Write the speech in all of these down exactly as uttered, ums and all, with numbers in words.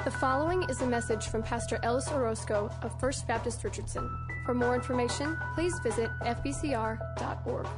The following is a message from Pastor Ellis Orozco of First Baptist Richardson. For more information, please visit f b c r dot org.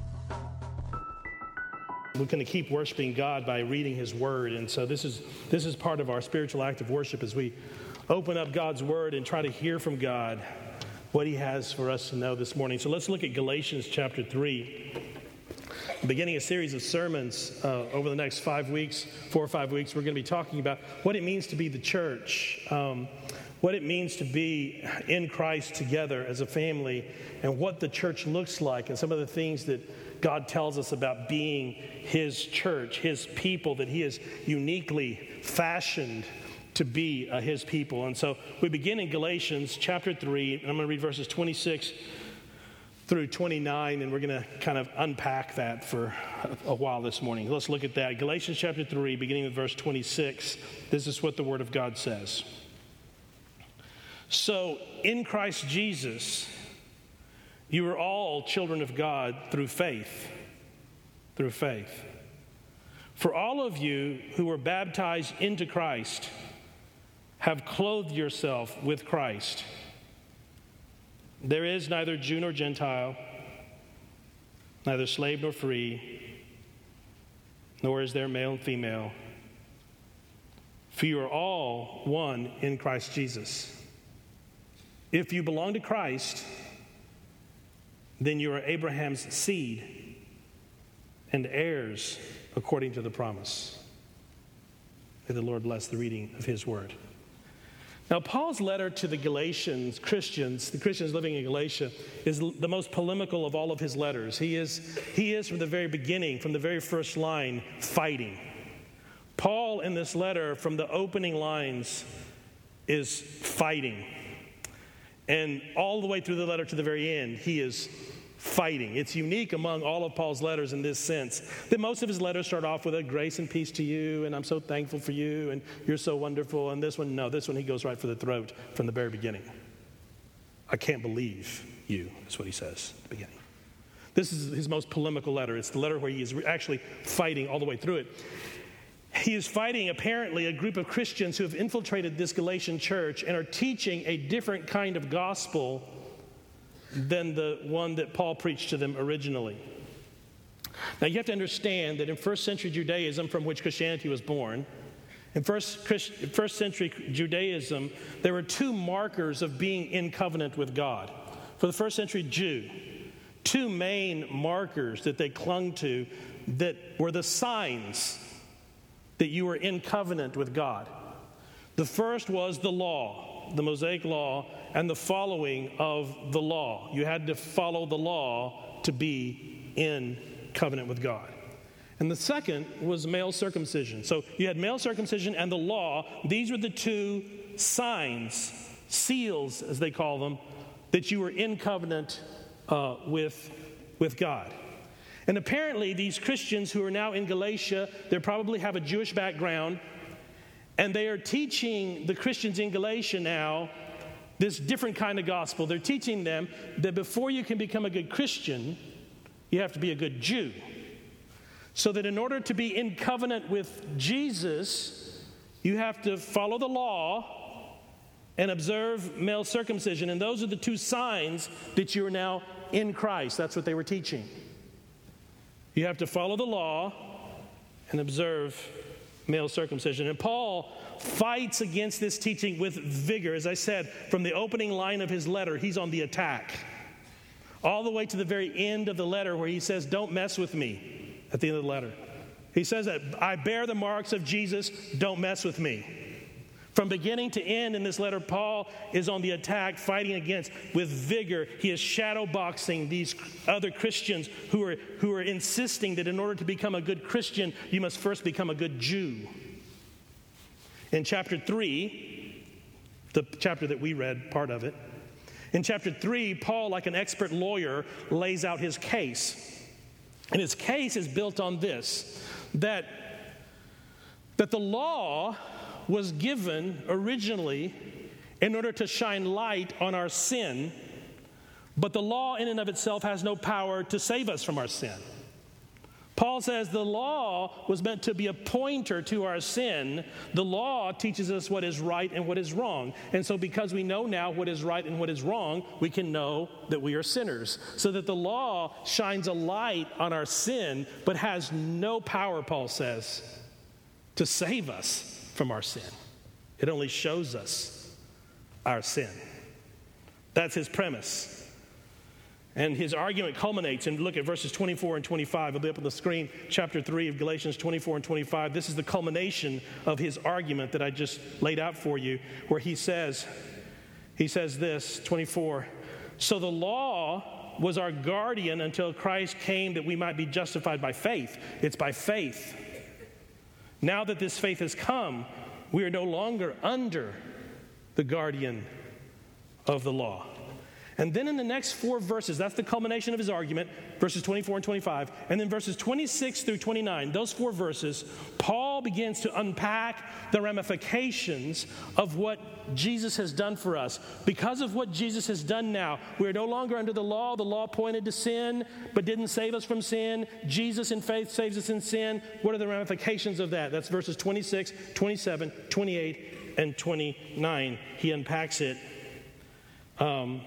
We're going to keep worshiping God by reading His Word, and so this is this is part of our spiritual act of worship as we open up God's Word and try to hear from God what He has for us to know this morning. So let's look at Galatians chapter three. Beginning a series of sermons uh, over the next five weeks, four or five weeks, we're going to be talking about what it means to be the church, um, what it means to be in Christ together as a family, and what the church looks like, and some of the things that God tells us about being His church, His people, that He has uniquely fashioned to be uh, His people. And so we begin in Galatians chapter three, and I'm going to read verses twenty-six through twenty-nine, and we're going to kind of unpack that for a while this morning. Let's look at that. Galatians chapter three, beginning with verse twenty-six. This is what the Word of God says. So, in Christ Jesus, you are all children of God through faith. Through faith. For all of you who were baptized into Christ have clothed yourself with Christ. There is neither Jew nor Gentile, neither slave nor free, nor is there male and female. For you are all one in Christ Jesus. If you belong to Christ, then you are Abraham's seed and heirs according to the promise. May the Lord bless the reading of His word. Now, Paul's letter to the Galatians Christians, the Christians living in Galatia, is the most polemical of all of his letters. He is, he is from the very beginning, from the very first line, fighting. Paul, in this letter, from the opening lines, is fighting. And all the way through the letter to the very end, he is fighting. It's unique among all of Paul's letters in this sense that most of his letters start off with a grace and peace to you, and I'm so thankful for you, and you're so wonderful. And this one, no, this one he goes right for the throat from the very beginning. I can't believe you, is what he says at the beginning. This is his most polemical letter. It's the letter where he is actually fighting all the way through it. He is fighting, apparently, a group of Christians who have infiltrated this Galatian church and are teaching a different kind of gospel than the one that Paul preached to them originally. Now, you have to understand that in first century Judaism, from which Christianity was born, in first, Christ, first century Judaism, there were two markers of being in covenant with God. For the first century Jew, two main markers that they clung to that were the signs that you were in covenant with God. The first was the law, the Mosaic law, and the following of the law. You had to follow the law to be in covenant with God. And the second was male circumcision. So you had male circumcision and the law. These were the two signs, seals as they call them, that you were in covenant uh, with, with God. And apparently these Christians who are now in Galatia, they probably have a Jewish background, and they are teaching the Christians in Galatia now this different kind of gospel. They're teaching them that before you can become a good Christian, you have to be a good Jew. So that in order to be in covenant with Jesus, you have to follow the law and observe male circumcision. And those are the two signs that you are now in Christ. That's what they were teaching. You have to follow the law and observe male circumcision. And Paul fights against this teaching with vigor. As I said, from the opening line of his letter, he's on the attack. All the way to the very end of the letter where he says, don't mess with me, at the end of the letter. He says that I bear the marks of Jesus, don't mess with me. From beginning to end in this letter, Paul is on the attack, fighting against with vigor. He is shadowboxing these other Christians who are, who are insisting that in order to become a good Christian, you must first become a good Jew. In chapter three, the chapter that we read, part of it, in chapter three, Paul, like an expert lawyer, lays out his case. And his case is built on this, that, that the law was given originally in order to shine light on our sin, but the law in and of itself has no power to save us from our sin. Paul says the law was meant to be a pointer to our sin. The law teaches us what is right and what is wrong. And so because we know now what is right and what is wrong, we can know that we are sinners. So that the law shines a light on our sin, but has no power, Paul says, to save us from our sin. It only shows us our sin. That's his premise. And his argument culminates, and look at verses twenty-four and twenty-five. It'll be up on the screen, chapter three of Galatians twenty-four and twenty-five. This is the culmination of his argument that I just laid out for you, where he says, he says this, twenty-four, so the law was our guardian until Christ came that we might be justified by faith. It's by faith. Now that this faith has come, we are no longer under the guardian of the law. And then in the next four verses, that's the culmination of his argument, verses twenty-four and twenty-five. And then verses twenty-six through twenty-nine, those four verses, Paul begins to unpack the ramifications of what Jesus has done for us. Because of what Jesus has done now, we are no longer under the law. The law pointed to sin, but didn't save us from sin. Jesus in faith saves us in sin. What are the ramifications of that? That's verses twenty-six, twenty-seven, twenty-eight, and twenty-nine. He unpacks it. Um...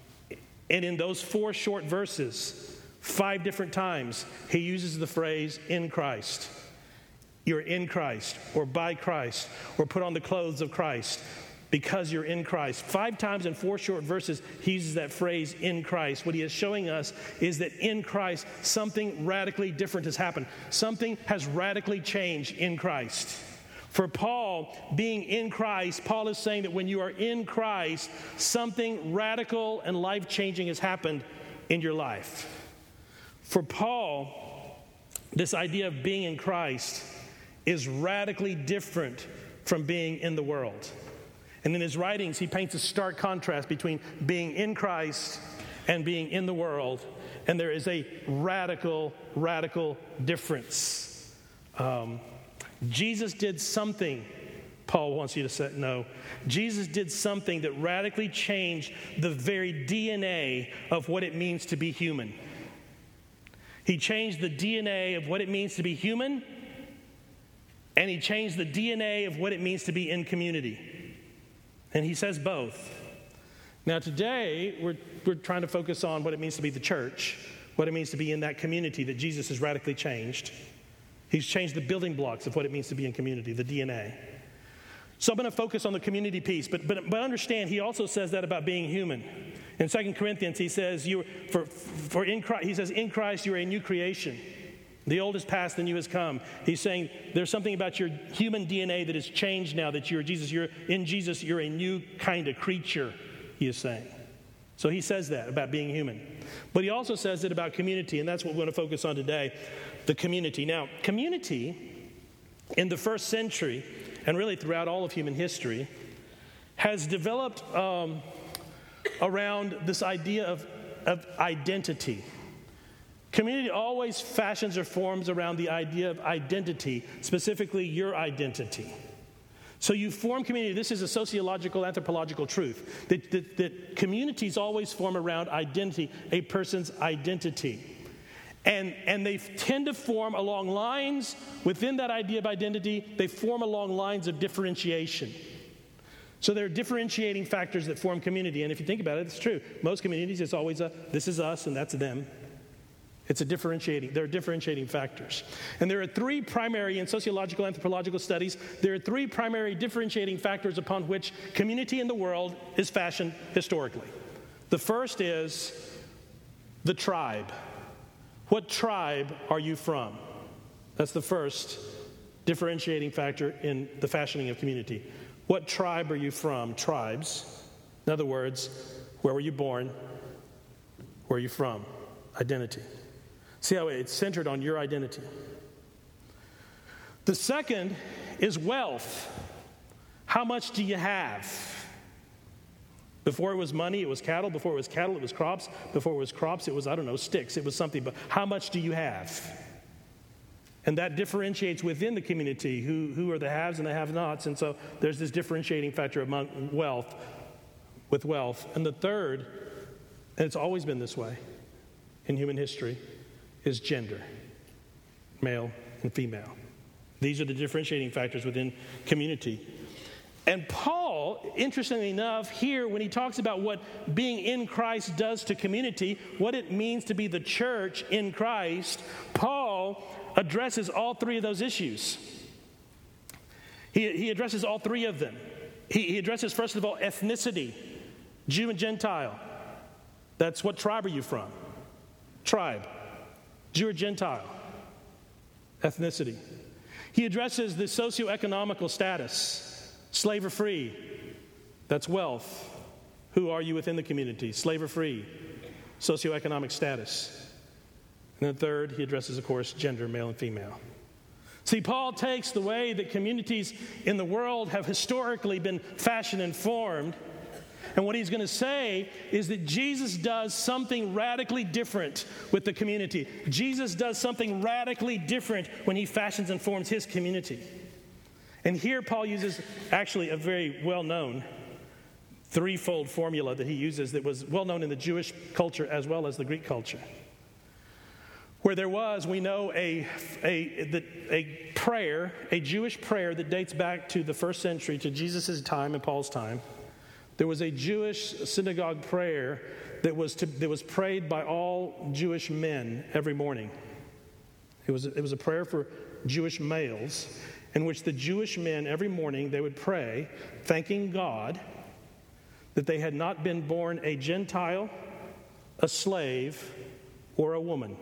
And in those four short verses, five different times, he uses the phrase, in Christ. You're in Christ, or by Christ, or put on the clothes of Christ, because you're in Christ. Five times in four short verses, he uses that phrase, in Christ. What he is showing us is that in Christ, something radically different has happened. Something has radically changed in Christ. For Paul, being in Christ, Paul is saying that when you are in Christ, something radical and life-changing has happened in your life. For Paul, this idea of being in Christ is radically different from being in the world. And in his writings, he paints a stark contrast between being in Christ and being in the world. And there is a radical, radical difference. Um, Jesus did something, Paul wants you to say, no. Jesus did something that radically changed the very D N A of what it means to be human. He changed the D N A of what it means to be human, and he changed the D N A of what it means to be in community. And he says both. Now today, we're, we're trying to focus on what it means to be the church, what it means to be in that community that Jesus has radically changed. He's changed the building blocks of what it means to be in community, the D N A. So I'm going to focus on the community piece, but but but understand, he also says that about being human. In Second Corinthians, he says you for for in Christ, he says in Christ you are a new creation. The old is past, the new has come. He's saying there's something about your human D N A that has changed now that you're Jesus. You're in Jesus. You're a new kind of creature. He is saying. So he says that about being human. But he also says it about community, and that's what we're going to focus on today, the community. Now, community in the first century, and really throughout all of human history, has developed um, around this idea of, of identity. Community always fashions or forms around the idea of identity, specifically your identity. So you form community. This is a sociological, anthropological truth, that, that, that communities always form around identity, a person's identity. And, and they tend to form along lines, within that idea of identity, they form along lines of differentiation. So there are differentiating factors that form community. And if you think about it, it's true. Most communities, it's always a, this is us and that's them. It's a differentiating, there are differentiating factors. And there are three primary, in sociological, anthropological studies, there are three primary differentiating factors upon which community in the world is fashioned historically. The first is the tribe. What tribe are you from? That's the first differentiating factor in the fashioning of community. What tribe are you from? Tribes. In other words, where were you born? Where are you from? Identity. See how it's centered on your identity. The second is wealth. How much do you have? Before it was money, it was cattle. Before it was cattle, it was crops. Before it was crops, it was, I don't know, sticks. It was something. But how much do you have? And that differentiates within the community who, who are the haves and the have-nots. And so there's this differentiating factor among wealth, with wealth. And the third, and it's always been this way in human history, is gender. male and female. These are the differentiating factors within community. And Paul, interestingly enough, here when he talks about what being in Christ does to community, what it means to be the church in Christ, Paul addresses all three of those issues. He, he addresses all three of them. He, he addresses, first of all, ethnicity, Jew and Gentile. That's what tribe are you from? Tribe. Jew or Gentile. Ethnicity. He addresses the socioeconomical status. Slave or free, that's wealth. Who are you within the community? Slave or free, socioeconomic status. And then third, he addresses, of course, gender, male and female. See, Paul takes the way that communities in the world have historically been fashioned and formed, and what he's going to say is that Jesus does something radically different with the community. Jesus does something radically different when he fashions and forms his community. And here Paul uses actually a very well-known threefold formula that he uses that was well-known in the Jewish culture as well as the Greek culture. Where there was, we know, a, a, a prayer, a Jewish prayer that dates back to the first century, to Jesus' time and Paul's time. There was a Jewish synagogue prayer that was, to, that was prayed by all Jewish men every morning. It was, it was a prayer for Jewish males, in which the Jewish men, every morning, they would pray, thanking God that they had not been born a Gentile, a slave, or a woman.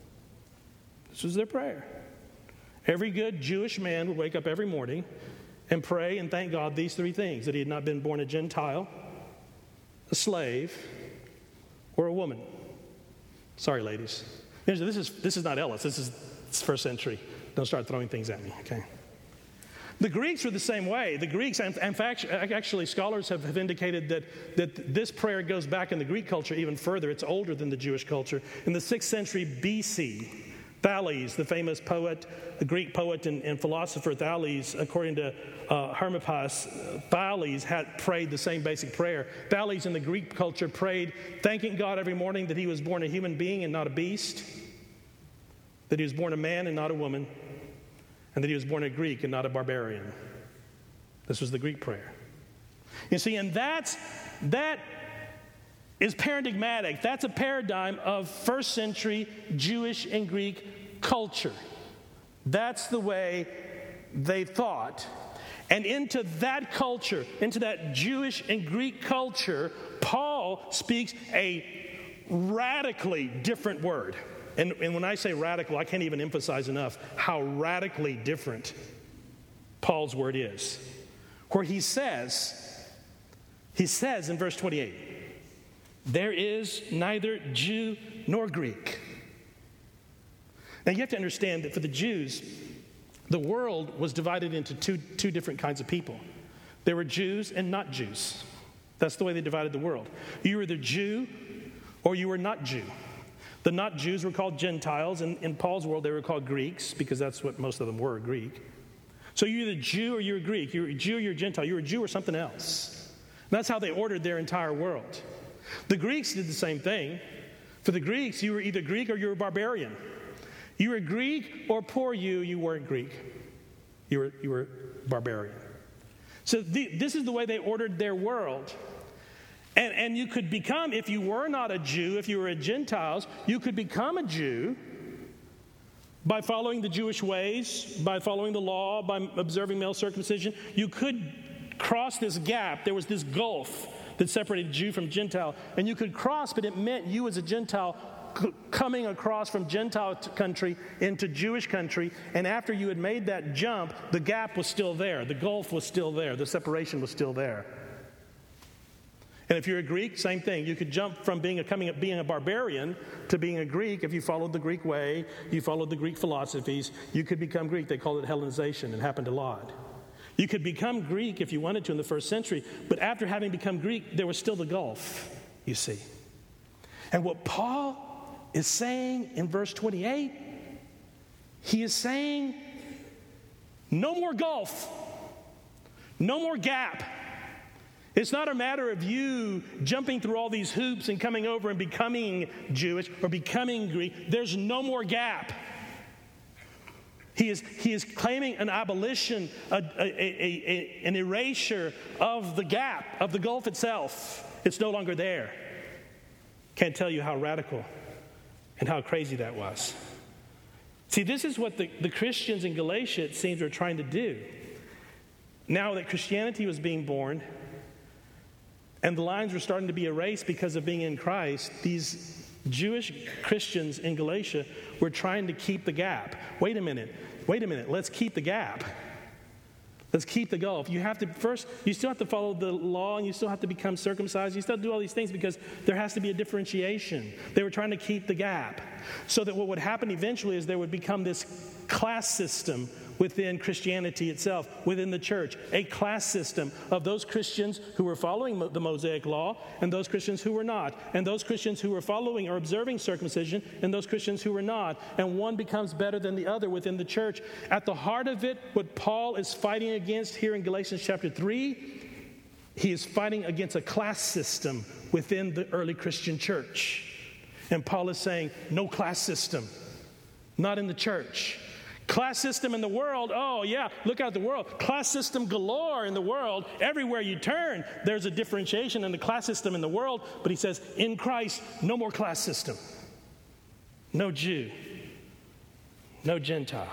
This was their prayer. Every good Jewish man would wake up every morning and pray and thank God these three things, that he had not been born a Gentile, a slave, or a woman. Sorry, ladies. This is, this is not Ellis. This is first century. Don't start throwing things at me, okay? The Greeks were the same way. The Greeks, and in fact, actually scholars have, have indicated that, that this prayer goes back in the Greek culture even further. It's older than the Jewish culture. In the sixth century B C, Thales, the famous poet, the Greek poet and, and philosopher Thales, according to uh, Hermippus, Thales had prayed the same basic prayer. Thales in the Greek culture prayed, thanking God every morning that he was born a human being and not a beast, that he was born a man and not a woman, and that he was born a Greek and not a barbarian. This was the Greek prayer. You see, and that's, that is paradigmatic. That's a paradigm of first century Jewish and Greek culture. That's the way they thought. And into that culture, into that Jewish and Greek culture, Paul speaks a radically different word. And, and when I say radical, I can't even emphasize enough how radically different Paul's word is. Where he says, he says in verse twenty-eight, there is neither Jew nor Greek. Now you have to understand that for the Jews, the world was divided into two, two different kinds of people. There were Jews and not Jews. That's the way they divided the world. You were either Jew or you were not Jew. The not Jews were called Gentiles, and in Paul's world they were called Greeks, because that's what most of them were, Greek. So you're either Jew or you're Greek. You're a Jew or you're a Gentile. You're a Jew or something else. And that's how they ordered their entire world. The Greeks did the same thing. For the Greeks, you were either Greek or you were barbarian. You were Greek, or poor you, you weren't Greek. You were, you were barbarian. So the, this is the way they ordered their world. And, and you could become, if you were not a Jew, if you were a Gentile, you could become a Jew by following the Jewish ways, by following the law, by observing male circumcision. You could cross this gap. There was this gulf that separated Jew from Gentile. And you could cross, but it meant you as a Gentile c- coming across from Gentile t- country into Jewish country. And after you had made that jump, the gap was still there. The gulf was still there. The separation was still there. And if you're a Greek, same thing. You could jump from being a, coming, being a barbarian to being a Greek if you followed the Greek way, you followed the Greek philosophies. You could become Greek. They called it Hellenization. It happened a lot. You could become Greek if you wanted to in the first century, but after having become Greek, there was still the gulf, you see. And what Paul is saying in verse twenty-eight, he is saying, no more gulf, no more gap. It's not a matter of you jumping through all these hoops and coming over and becoming Jewish or becoming Greek. There's no more gap. He is, he is claiming an abolition, a, a, a, a, an erasure of the gap, of the gulf itself. It's no longer there. Can't tell you how radical and how crazy that was. See, this is what the, the Christians in Galatia, it seems, were trying to do. Now that Christianity was being born and the lines were starting to be erased because of being in Christ, these Jewish Christians in Galatia were trying to keep the gap. Wait a minute. Wait a minute. Let's keep the gap. Let's keep the gulf. You have to first, you still have to follow the law, and you still have to become circumcised. You still have to do all these things because there has to be a differentiation. They were trying to keep the gap so that what would happen eventually is there would become this class system within Christianity itself, within the church, a class system of those Christians who were following the Mosaic law and those Christians who were not, and those Christians who were following or observing circumcision and those Christians who were not, and one becomes better than the other within the church. At the heart of it, what Paul is fighting against here in Galatians chapter three, he is fighting against a class system within the early Christian church. And Paul is saying, no class system, not in the church. Class system in the world, oh yeah, look out the world. Class system galore in the world. Everywhere you turn, there's a differentiation in the class system in the world. But he says, in Christ, no more class system. No Jew. No Gentile.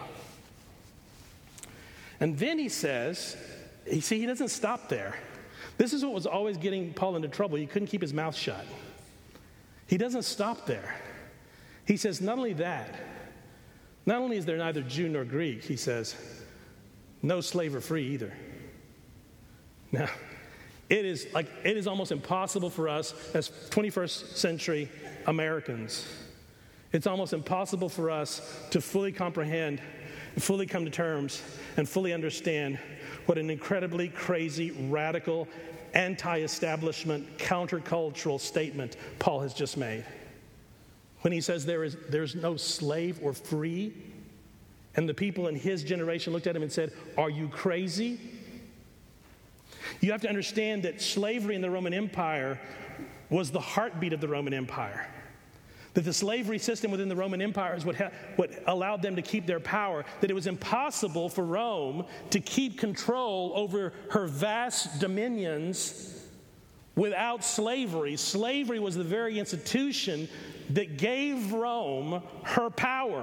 And then he says, you see, he doesn't stop there. This is what was always getting Paul into trouble. He couldn't keep his mouth shut. He doesn't stop there. He says, not only that, not only is there neither Jew nor Greek, he says, no slave or free either. Now, it is like it is almost impossible for us as twenty-first century Americans. It's almost impossible for us to fully comprehend, fully come to terms, and fully understand what an incredibly crazy, radical, anti-establishment, countercultural statement Paul has just made. When he says there is there's no slave or free, and the people in his generation looked at him and said, are you crazy? You have to understand that slavery in the Roman Empire was the heartbeat of the Roman Empire. That the slavery system within the Roman Empire is what, ha- what allowed them to keep their power. That it was impossible for Rome to keep control over her vast dominions without slavery. Slavery was the very institution that gave Rome her power.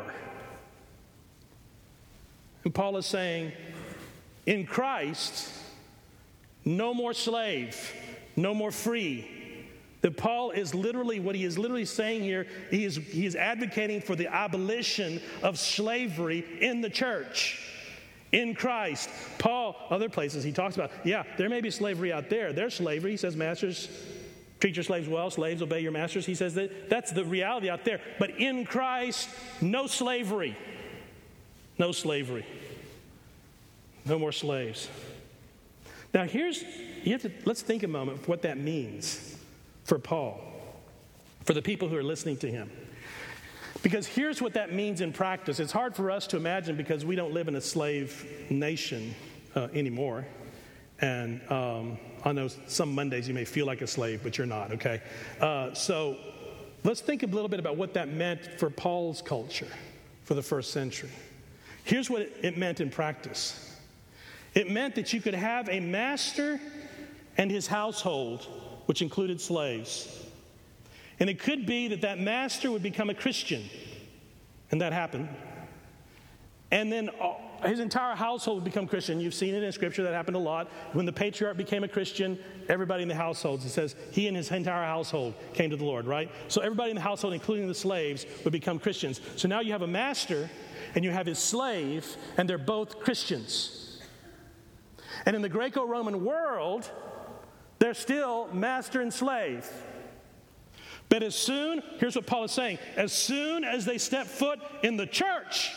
And Paul is saying, in Christ, no more slave, no more free. That Paul is literally, what he is literally saying here, he is, he is advocating for the abolition of slavery in the church. In Christ. Paul, other places he talks about, yeah, there may be slavery out there. There's slavery. He says, masters, treat your slaves well. Slaves, obey your masters. He says that that's the reality out there. But in Christ, no slavery. No slavery. No more slaves. Now here's, you have to, let's think a moment of what that means for Paul, for the people who are listening to him. Because here's what that means in practice. It's hard for us to imagine because we don't live in a slave nation uh, anymore. And um, I know some Mondays you may feel like a slave, but you're not, okay? Uh, so let's think a little bit about what that meant for Paul's culture for the first century. Here's what it, it meant in practice. It meant that you could have a master and his household, which included slaves. And it could be that that master would become a Christian, and that happened. And then his entire household would become Christian. You've seen it in Scripture. That happened a lot. When the patriarch became a Christian, everybody in the household, it says he and his entire household came to the Lord, right? So everybody in the household, including the slaves, would become Christians. So now you have a master, and you have his slave, and they're both Christians. And in the Greco-Roman world, they're still master and slave. But as soon, here's what Paul is saying, as soon as they step foot in the church,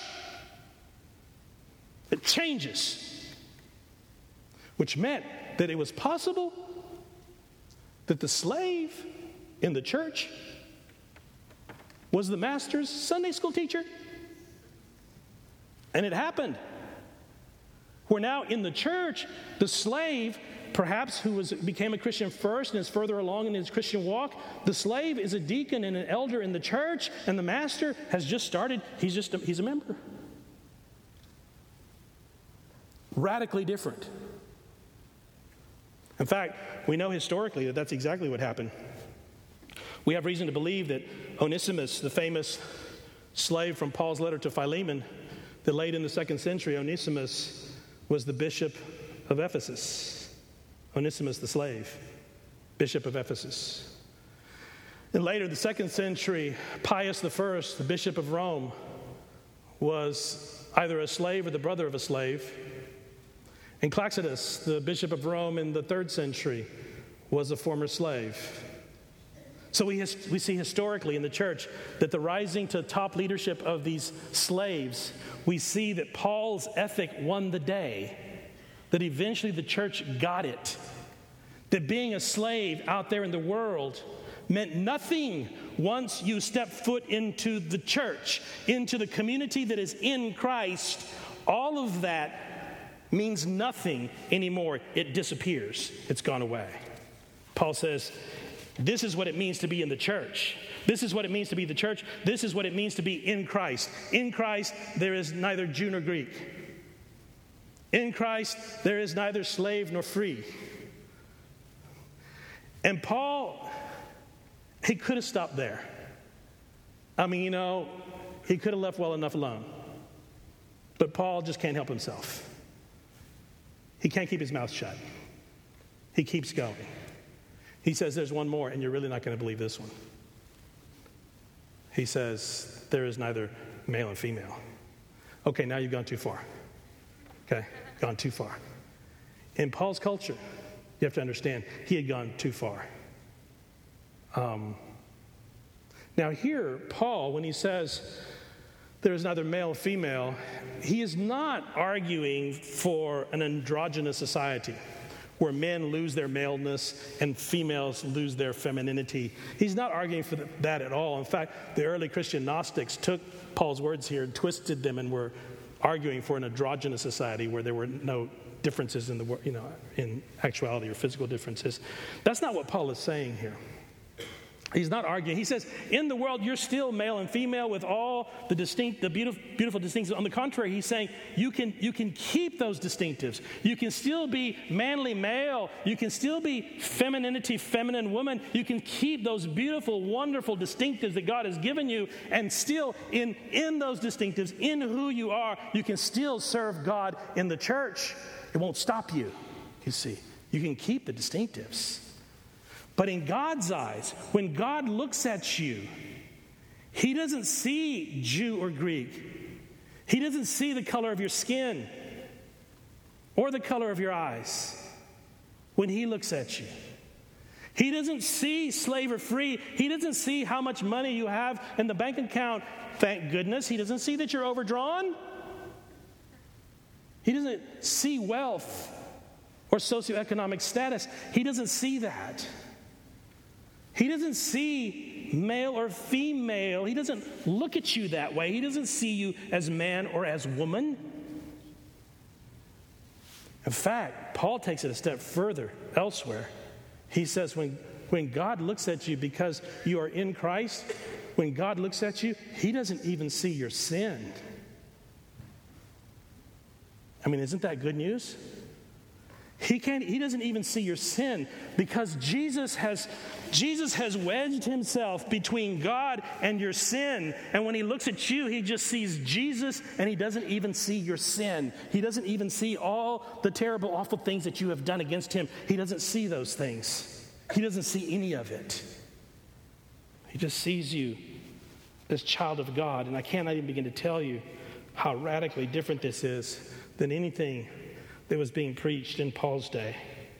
it changes. Which meant that it was possible that the slave in the church was the master's Sunday school teacher. And it happened. Where now in the church, the slave, perhaps who was became a Christian first and is further along in his Christian walk, the slave is a deacon and an elder in the church, and the master has just started. He's just a, he's a member. Radically different. In fact, we know historically that that's exactly what happened. We have reason to believe that Onesimus, the famous slave from Paul's letter to Philemon, that late in the second century, Onesimus was the bishop of Ephesus. Onesimus the slave, bishop of Ephesus. And later, the second century, Pius the First, the bishop of Rome, was either a slave or the brother of a slave. And Claudius, the bishop of Rome in the third century, was a former slave. So we, his, we see historically in the church that the rising to top leadership of these slaves, we see that Paul's ethic won the day, that eventually the church got it, that being a slave out there in the world meant nothing once you step foot into the church, into the community that is in Christ. All of that means nothing anymore. It disappears. It's gone away. Paul says, this is what it means to be in the church. This is what it means to be the church. This is what it means to be in Christ. In Christ, there is neither Jew nor Greek. In Christ, there is neither slave nor free. And Paul, he could have stopped there. I mean, you know, he could have left well enough alone. But Paul just can't help himself. He can't keep his mouth shut. He keeps going. He says, there's one more, and you're really not going to believe this one. He says, there is neither male and female. Okay, now you've gone too far. Okay, gone too far. In Paul's culture, you have to understand, he had gone too far. Um, now here, Paul, when he says there is neither male or female, he is not arguing for an androgynous society where men lose their maleness and females lose their femininity. He's not arguing for that at all. In fact, the early Christian Gnostics took Paul's words here and twisted them and were arguing for an androgynous society where there were no differences in the, you know, in actuality or physical differences. That's not what Paul is saying here. He's not arguing. He says, in the world, you're still male and female with all the distinct, the beautiful, beautiful distinctives. On the contrary, he's saying you can, you can keep those distinctives. You can still be manly male. You can still be femininity, feminine woman. You can keep those beautiful, wonderful distinctives that God has given you. And still, in, in those distinctives, in who you are, you can still serve God in the church. It won't stop you, you see. You can keep the distinctives. But in God's eyes, when God looks at you, he doesn't see Jew or Greek. He doesn't see the color of your skin or the color of your eyes when he looks at you. He doesn't see slave or free. He doesn't see how much money you have in the bank account. Thank goodness. He doesn't see that you're overdrawn. He doesn't see wealth or socioeconomic status. He doesn't see that. He doesn't see male or female. He doesn't look at you that way. He doesn't see you as man or as woman. In fact, Paul takes it a step further elsewhere. He says when, when God looks at you because you are in Christ, when God looks at you, he doesn't even see your sin. I mean, isn't that good news? He can't, he doesn't even see your sin because Jesus has, Jesus has wedged himself between God and your sin. And when he looks at you, he just sees Jesus and he doesn't even see your sin. He doesn't even see all the terrible, awful things that you have done against him. He doesn't see those things. He doesn't see any of it. He just sees you as child of God. And I cannot even begin to tell you how radically different this is than anything that was being preached in Paul's day.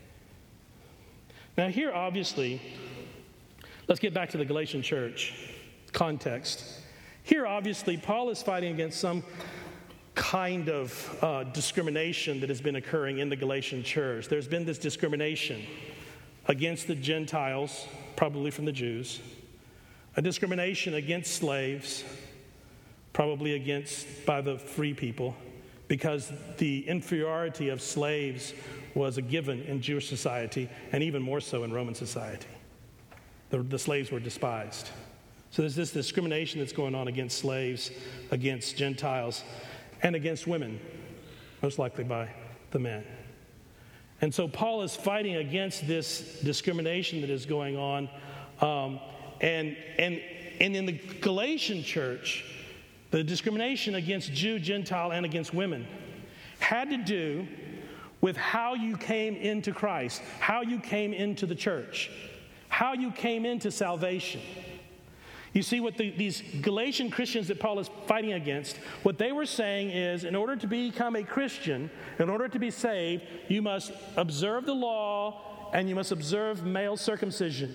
Now here, obviously, let's get back to the Galatian church context. Here, obviously, Paul is fighting against some kind of uh, discrimination that has been occurring in the Galatian church. There's been this discrimination against the Gentiles, probably from the Jews, a discrimination against slaves, probably against by the free people, because the inferiority of slaves was a given in Jewish society, and even more so in Roman society. The, the slaves were despised. So there's this discrimination that's going on against slaves, against Gentiles, and against women, most likely by the men. And so Paul is fighting against this discrimination that is going on. Um, and, and, and in the Galatian church, the discrimination against Jew, Gentile, and against women had to do with how you came into Christ, how you came into the church, how you came into salvation. You see, what the, these Galatian Christians that Paul is fighting against, what they were saying is, in order to become a Christian, in order to be saved, you must observe the law and you must observe male circumcision.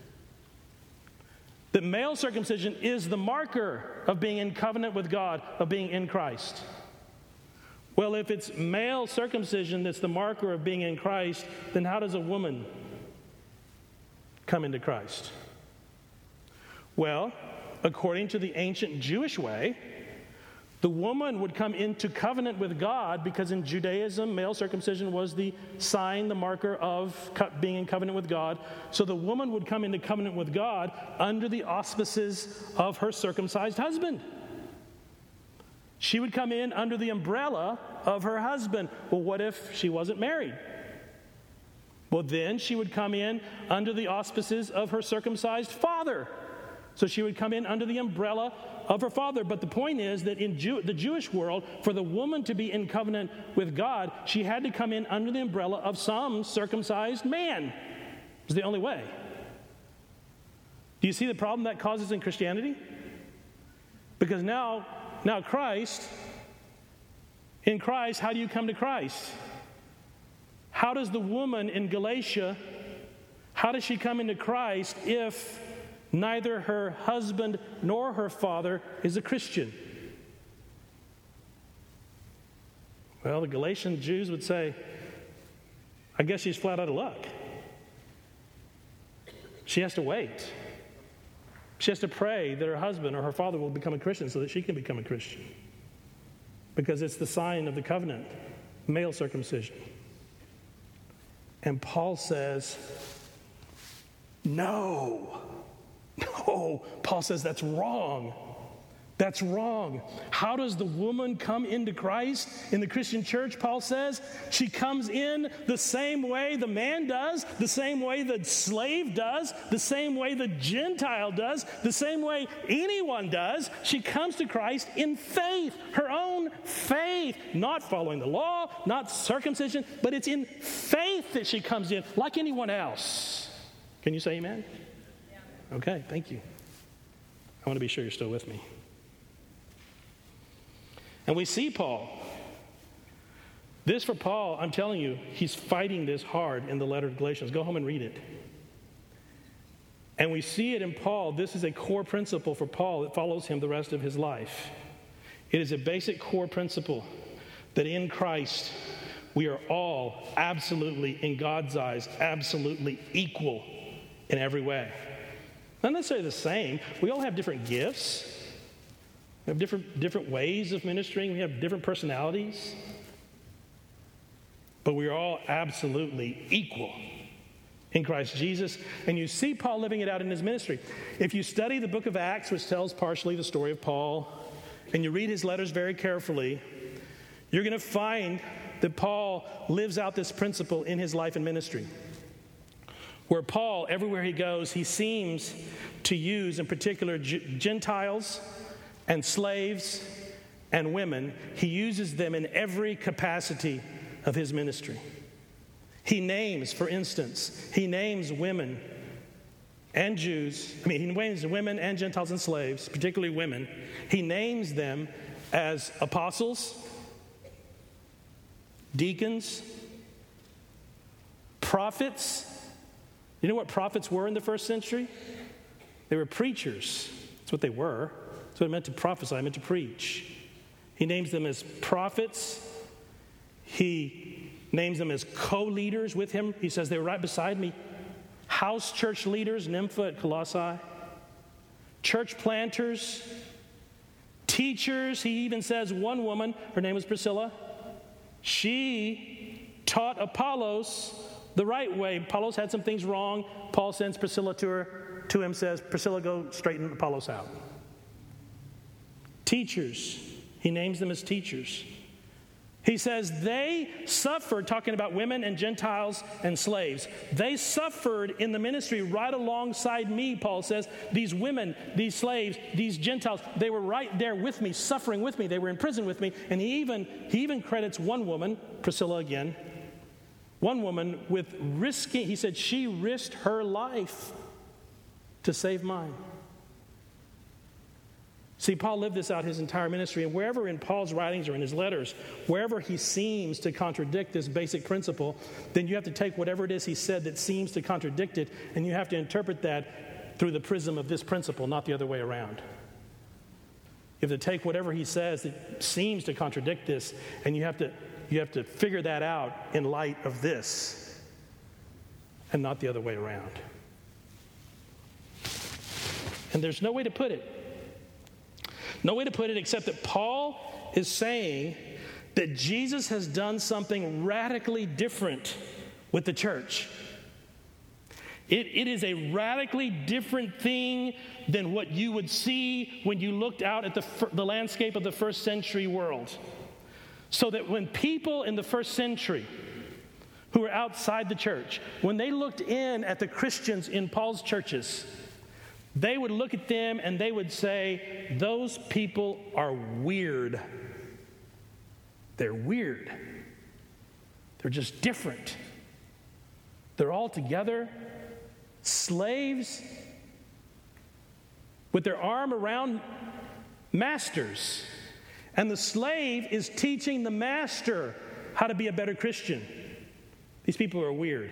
That male circumcision is the marker of being in covenant with God, of being in Christ. Well, if it's male circumcision that's the marker of being in Christ, then how does a woman come into Christ? Well, according to the ancient Jewish way, the woman would come into covenant with God because in Judaism, male circumcision was the sign, the marker of being in covenant with God. So the woman would come into covenant with God under the auspices of her circumcised husband. She would come in under the umbrella of her husband. Well, what if she wasn't married? Well, then she would come in under the auspices of her circumcised father. So she would come in under the umbrella of her father. But the point is that in Jew, the Jewish world, for the woman to be in covenant with God, she had to come in under the umbrella of some circumcised man. It was the only way. Do you see the problem that causes in Christianity? Because now, now Christ, in Christ, how do you come to Christ? How does the woman in Galatia, how does she come into Christ if neither her husband nor her father is a Christian? Well, the Galatian Jews would say, I guess she's flat out of luck. She has to wait. She has to pray that her husband or her father will become a Christian so that she can become a Christian. Because it's the sign of the covenant, male circumcision. And Paul says, no. No, Paul says that's wrong. That's wrong. How does the woman come into Christ in the Christian church? Paul says she comes in the same way the man does, the same way the slave does, the same way the Gentile does, the same way anyone does. She comes to Christ in faith, her own faith, not following the law, not circumcision, but it's in faith that she comes in like anyone else. Can you say amen? Okay, thank you. I want to be sure you're still with me. And we see Paul. This for Paul, I'm telling you, he's fighting this hard in the letter to Galatians. Go home and read it. And we see it in Paul. This is a core principle for Paul that follows him the rest of his life. It is a basic core principle that in Christ we are all absolutely, in God's eyes, absolutely equal in every way. Not necessarily the same. We all have different gifts. We have different, different ways of ministering. We have different personalities. But we are all absolutely equal in Christ Jesus. And you see Paul living it out in his ministry. If you study the book of Acts, which tells partially the story of Paul, and you read his letters very carefully, you're going to find that Paul lives out this principle in his life and ministry. Where Paul, everywhere he goes, he seems to use, in particular, Gentiles and slaves and women. He uses them in every capacity of his ministry. He names, for instance, he names women and Jews. I mean, he names women and Gentiles and slaves, particularly women. He names them as apostles, deacons, prophets. You know what prophets were in the first century? They were preachers. That's what they were. That's what it meant to prophesy. It meant to preach. He names them as prophets. He names them as co-leaders with him. He says they were right beside me. House church leaders, Nympha at Colossae. Church planters. Teachers. He even says one woman, her name was Priscilla. She taught Apollos the right way. Apollos had some things wrong. Paul sends Priscilla to her, to him, says, Priscilla, go straighten Apollos out. Teachers. He names them as teachers. He says they suffered, talking about women and Gentiles and slaves. They suffered in the ministry right alongside me, Paul says. These women, these slaves, these Gentiles, they were right there with me, suffering with me. They were in prison with me. And he even, he even credits one woman, Priscilla again, one woman with risking, he said she risked her life to save mine. See, Paul lived this out his entire ministry, and wherever in Paul's writings or in his letters, wherever he seems to contradict this basic principle, then you have to take whatever it is he said that seems to contradict it, and you have to interpret that through the prism of this principle, not the other way around. You have to take whatever he says that seems to contradict this, and you have to you have to figure that out in light of this, and not the other way around. And there's no way to put it. No way to put it except that Paul is saying that Jesus has done something radically different with the church. It, it is a radically different thing than what you would see when you looked out at the, the landscape of the first century world. So that when people in the first century who were outside the church, when they looked in at the Christians in Paul's churches, they would look at them and they would say, those people are weird. They're weird. They're just different. They're all together, slaves with their arm around masters. And the slave is teaching the master how to be a better Christian. These people are weird.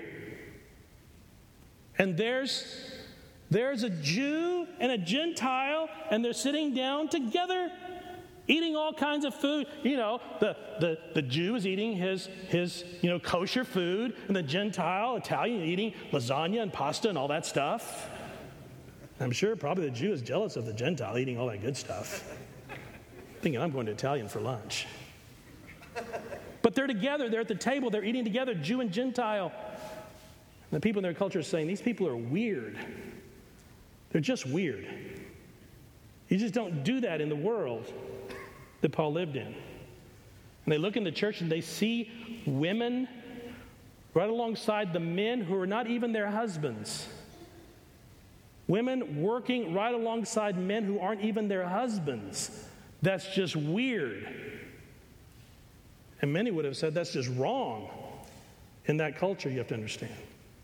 And there's There's a Jew and a Gentile, and they're sitting down together, eating all kinds of food. You know, the, the, the Jew is eating his, his, you know, kosher food, and the Gentile, Italian, eating lasagna and pasta and all that stuff. I'm sure probably the Jew is jealous of the Gentile eating all that good stuff, thinking, I'm going to Italian for lunch. But they're together. They're at the table. They're eating together, Jew and Gentile. And the people in their culture are saying, these people are weird. They're just weird. You just don't do that in the world that Paul lived in. And they look in the church and they see women right alongside the men who are not even their husbands. Women working right alongside men who aren't even their husbands. That's just weird. And many would have said that's just wrong in that culture, you have to understand.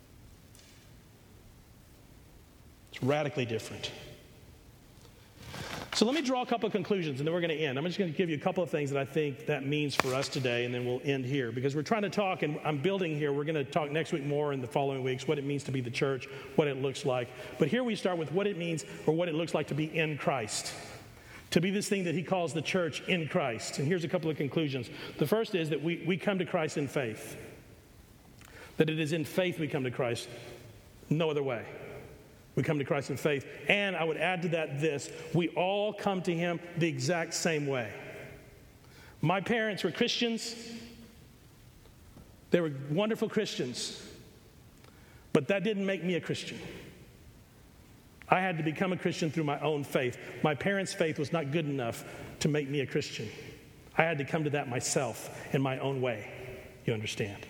Radically different. So let me draw a couple of conclusions, and then we're going to end. I'm just going to give you a couple of things that I think that means for us today, and then we'll end here. Because we're trying to talk, and I'm building here. We're going to talk next week more in the following weeks, what it means to be the church, what it looks like. But here we start with what it means or what it looks like to be in Christ. To be this thing that he calls the church in Christ. And here's a couple of conclusions. The first is that we, we come to Christ in faith. That it is in faith we come to Christ. No other way. We come to Christ in faith. And I would add to that this, we all come to him the exact same way. My parents were Christians. They were wonderful Christians. But that didn't make me a Christian. I had to become a Christian through my own faith. My parents' faith was not good enough to make me a Christian. I had to come to that myself in my own way. You understand?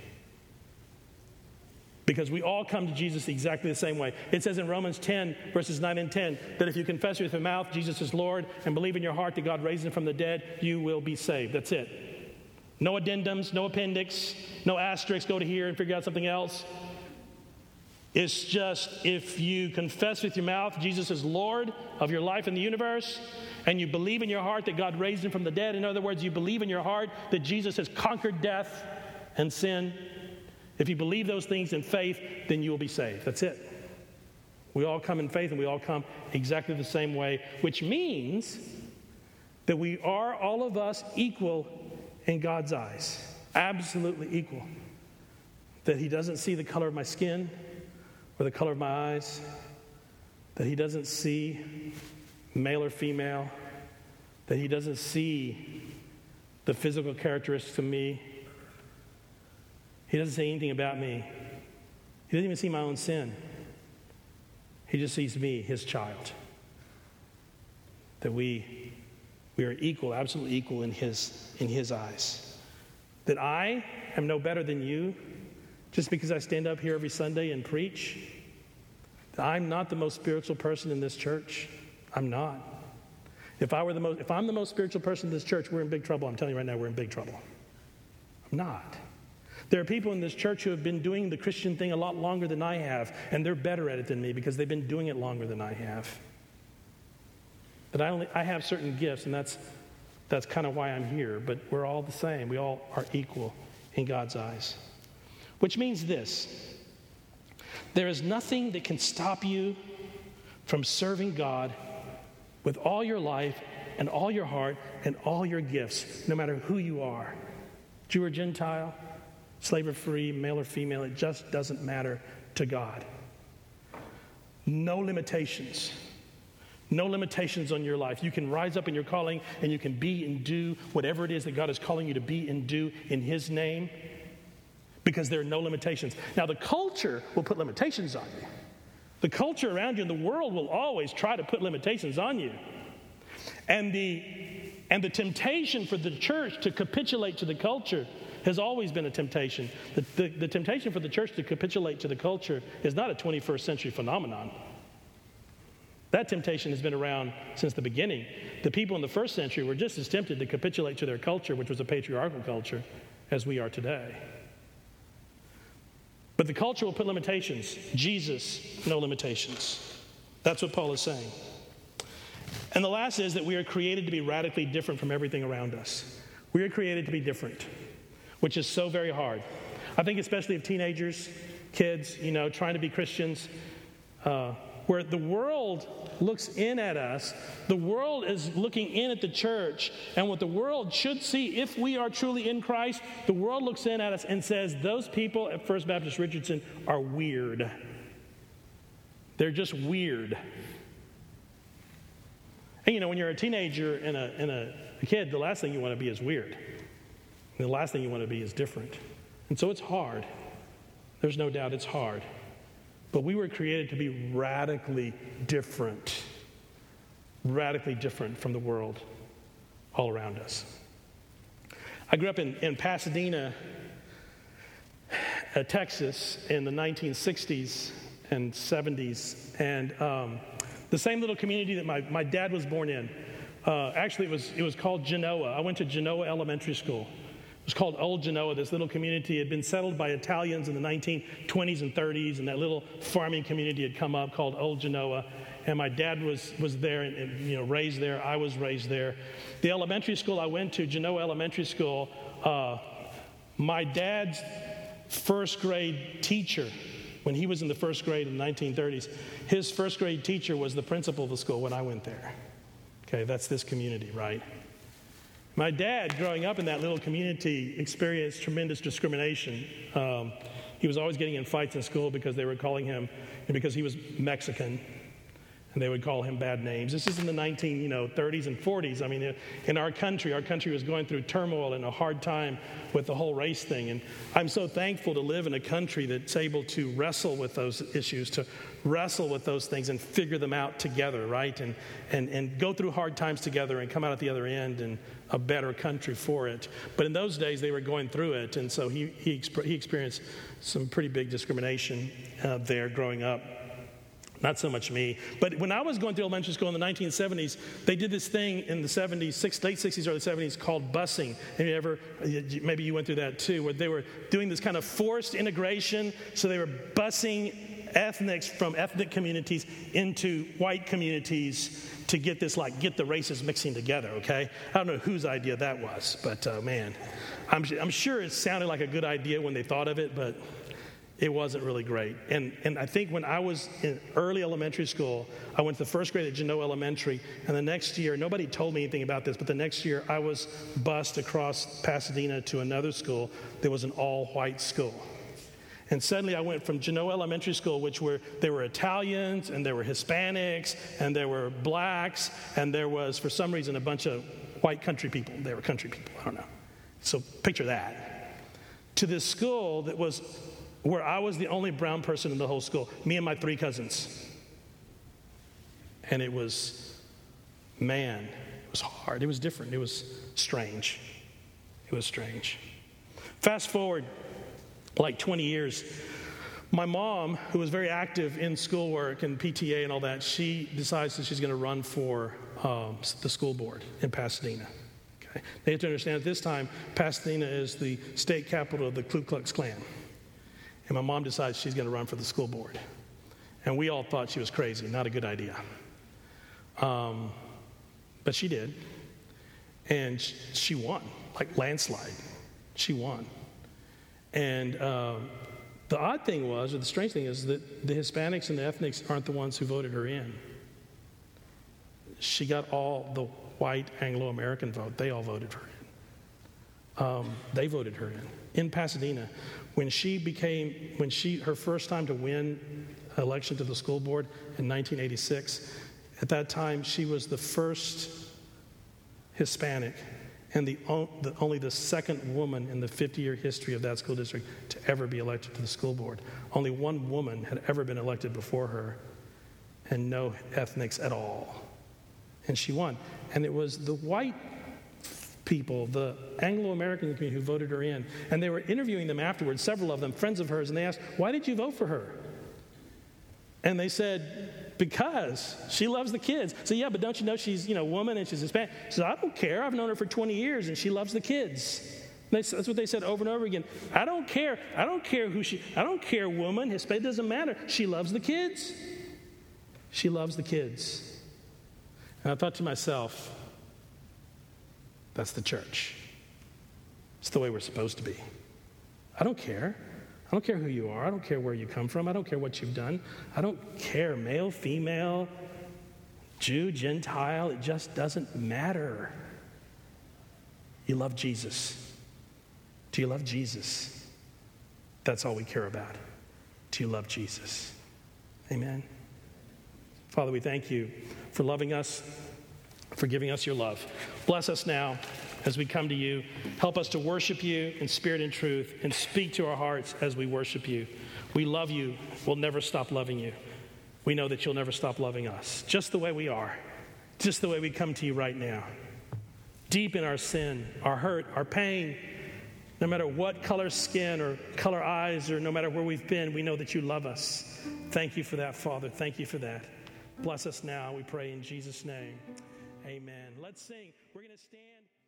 Because we all come to Jesus exactly the same way. It says in Romans ten, verses nine and ten, that if you confess with your mouth Jesus is Lord and believe in your heart that God raised him from the dead, you will be saved. That's it. No addendums, no appendix, no asterisks, go to here and figure out something else. It's just if you confess with your mouth Jesus is Lord of your life and the universe, and you believe in your heart that God raised him from the dead. In other words, you believe in your heart that Jesus has conquered death and sin. If you believe those things in faith, then you will be saved. That's it. We all come in faith, and we all come exactly the same way, which means that we are, all of us, equal in God's eyes. Absolutely equal. That he doesn't see the color of my skin or the color of my eyes. That he doesn't see male or female. That he doesn't see the physical characteristics of me. He doesn't say anything about me. He doesn't even see my own sin. He just sees me, his child. That we we are equal, absolutely equal in his in his eyes. that I am no better than you just because I stand up here every Sunday and preach? That I'm not the most spiritual person in this church? I'm not. If I were the most, if I'm the most spiritual person in this church, we're in big trouble. I'm telling you right now, we're in big trouble. I'm not. There are people in this church who have been doing the Christian thing a lot longer than I have, and they're better at it than me because they've been doing it longer than I have. But I only I have certain gifts, and that's that's kind of why I'm here. But we're all the same. We all are equal in God's eyes. Which means this: there is nothing that can stop you from serving God with all your life and all your heart and all your gifts, no matter who you are. Jew or Gentile, slave or free, male or female, it just doesn't matter to God. No limitations. No limitations on your life. You can rise up in your calling and you can be and do whatever it is that God is calling you to be and do in His name, because there are no limitations. Now, the culture will put limitations on you. The culture around you in the world will always try to put limitations on you. And the, and the temptation for the church to capitulate to the culture has always been a temptation. The, the, the temptation for the church to capitulate to the culture is not a twenty-first century phenomenon. That temptation has been around since the beginning. The people in the first century were just as tempted to capitulate to their culture, which was a patriarchal culture, as we are today. But the culture will put limitations. Jesus, no limitations. That's what Paul is saying. And the last is that we are created to be radically different from everything around us. We are created to be different, which is so very hard. I think especially of teenagers, kids, you know, trying to be Christians, uh, where the world looks in at us, the world is looking in at the church, and what the world should see, if we are truly in Christ, the world looks in at us and says, those people at First Baptist Richardson are weird. They're just weird. And you know, when you're a teenager and a, and a, a kid, the last thing you want to be is weird. And the last thing you want to be is different. And so it's hard. There's no doubt it's hard. But we were created to be radically different, radically different from the world all around us. I grew up in, in Pasadena, uh, Texas, in the nineteen sixties and seventies, and um, the same little community that my, my dad was born in. Uh, actually, it was it was called Genoa. I went to Genoa Elementary School. It was called Old Genoa. This little community had been settled by Italians in the nineteen twenties and thirties, and that little farming community had come up called Old Genoa. And my dad was was there, and, and you know, raised there. I was raised there. The elementary school I went to, Genoa Elementary School, uh, my dad's first grade teacher, when he was in the first grade in the nineteen thirties, his first grade teacher was the principal of the school when I went there. Okay, that's this community, right? My dad, growing up in that little community, experienced tremendous discrimination. Um, he was always getting in fights in school because they were calling him, because he was Mexican, and they would call him bad names. This is in the nineteen, you know, thirties and forties. I mean, in our country, our country was going through turmoil and a hard time with the whole race thing. And I'm so thankful to live in a country that's able to wrestle with those issues, to wrestle with those things and figure them out together, right? And and and go through hard times together and come out at the other end and a better country for it. But in those days, they were going through it, and so he he, exp- he experienced some pretty big discrimination uh, there growing up. Not so much me. But when I was going through elementary school in the nineteen seventies, they did this thing in the seventies, six, late sixties, early seventies called busing. And you ever, maybe you went through that too, where they were doing this kind of forced integration. So they were busing ethnics from ethnic communities into white communities to get this, like, get the races mixing together, okay? I don't know whose idea that was, but uh, man, I'm, I'm sure it sounded like a good idea when they thought of it, but it wasn't really great. And and I think when I was in early elementary school, I went to the first grade at Genoa Elementary, and the next year, nobody told me anything about this, but the next year I was bused across Pasadena to another school that was an all-white school. And suddenly I went from Genoa Elementary School, which were, there were Italians, and there were Hispanics, and there were blacks, and there was, for some reason, a bunch of white country people. They were country people, I don't know. So picture that. To this school that was where I was the only brown person in the whole school, me and my three cousins. And it was, man, it was hard. It was different. It was strange. It was strange. Fast forward like twenty years, my mom, who was very active in schoolwork and P T A and all that, she decides that she's going to run for um, the school board in Pasadena. Okay? They have to understand at this time, Pasadena is the state capital of the Ku Klux Klan. And my mom decides she's going to run for the school board. And we all thought she was crazy, not a good idea. Um, but she did. And she won, like landslide. She won. And uh, the odd thing was, or the strange thing is, that the Hispanics and the ethnics aren't the ones who voted her in. She got all the white Anglo-American vote. They all voted her in. Um, they voted her in. In Pasadena, when she became, when she, her first time to win election to the school board in nineteen eighty-six, at that time she was the first Hispanic and the, the only the second woman in the fifty-year history of that school district to ever be elected to the school board. Only one woman had ever been elected before her, and no ethnics at all. And she won. And it was the white people, the Anglo-American community, who voted her in. And they were interviewing them afterwards, several of them, friends of hers, and they asked, "Why did you vote for her?" And they said, "Because she loves the kids." So, "Yeah, but don't you know she's, you know, woman and she's Hispanic?" She said, "I don't care. I've known her for twenty years and she loves the kids." They, that's what they said over and over again. I don't care. I don't care who she, I don't care woman, Hispanic, it doesn't matter. She loves the kids. She loves the kids. And I thought to myself, that's the church. It's the way we're supposed to be. I don't care. I don't care who you are. I don't care where you come from. I don't care what you've done. I don't care, male, female, Jew, Gentile. It just doesn't matter. You love Jesus. Do you love Jesus? That's all we care about. Do you love Jesus? Amen. Father, we thank you for loving us, for giving us your love. Bless us now as we come to you. Help us to worship you in spirit and truth, and speak to our hearts as we worship you. We love you. We'll never stop loving you. We know that you'll never stop loving us, just the way we are, just the way we come to you right now. Deep in our sin, our hurt, our pain, no matter what color skin or color eyes, or no matter where we've been, we know that you love us. Thank you for that, Father. Thank you for that. Bless us now, we pray in Jesus' name. Amen. Let's sing. We're going to stand.